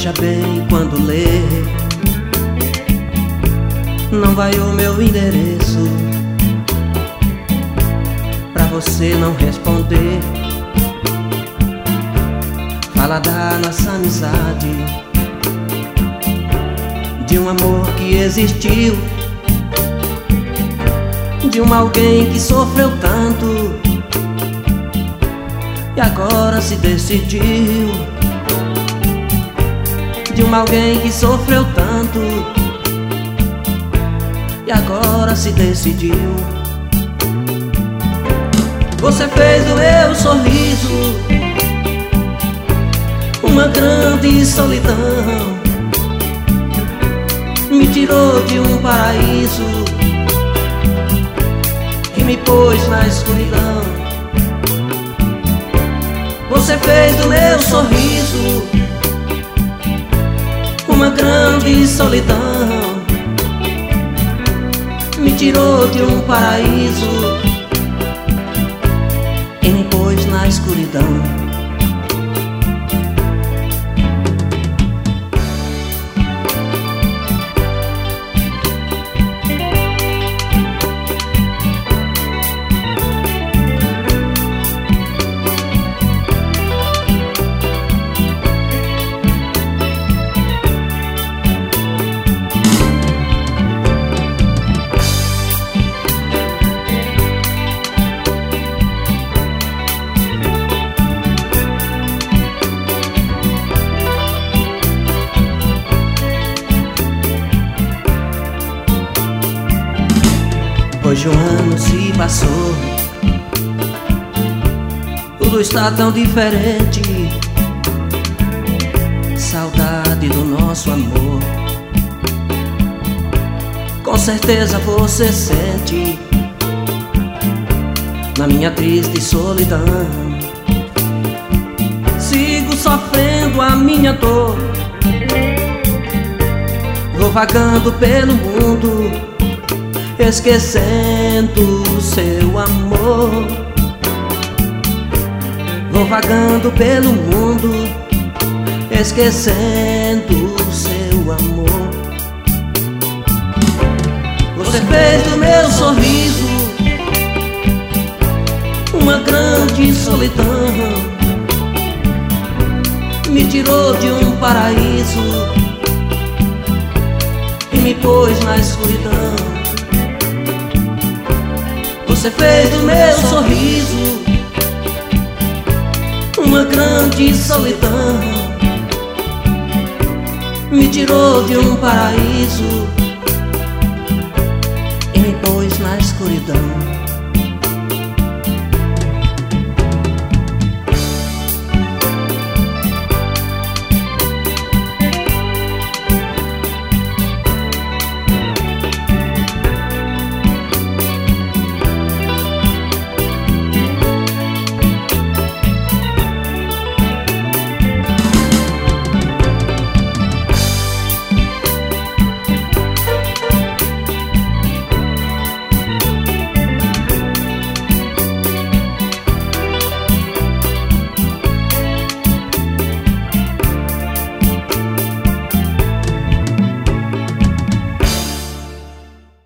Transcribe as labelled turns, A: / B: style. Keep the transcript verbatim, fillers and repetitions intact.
A: Veja bem quando ler, não vai o meu endereço pra você não responder. Fala da nossa amizade, de um amor que existiu, de um alguém que sofreu tanto e agora se decidiu. De um alguém que sofreu tanto e agora se decidiu. Você fez do meu sorriso uma grande solidão, me tirou de um paraíso e me pôs na escuridão. Você fez do meu sorriso uma grande solidão, me tirou de um paraíso e me pôs na escuridão. Hoje um ano se passou, tudo está tão diferente. Saudade do nosso amor, com certeza você sente na minha triste solidão. Sigo sofrendo a minha dor, vou vagando pelo mundo, esquecendo o seu amor. Vou vagando pelo mundo, esquecendo o seu amor. Você fez do meu sorriso uma grande solidão, me tirou de um paraíso e me pôs na escuridão. Você fez do meu sorriso uma grande solidão, me tirou de um paraíso e me pôs na escuridão.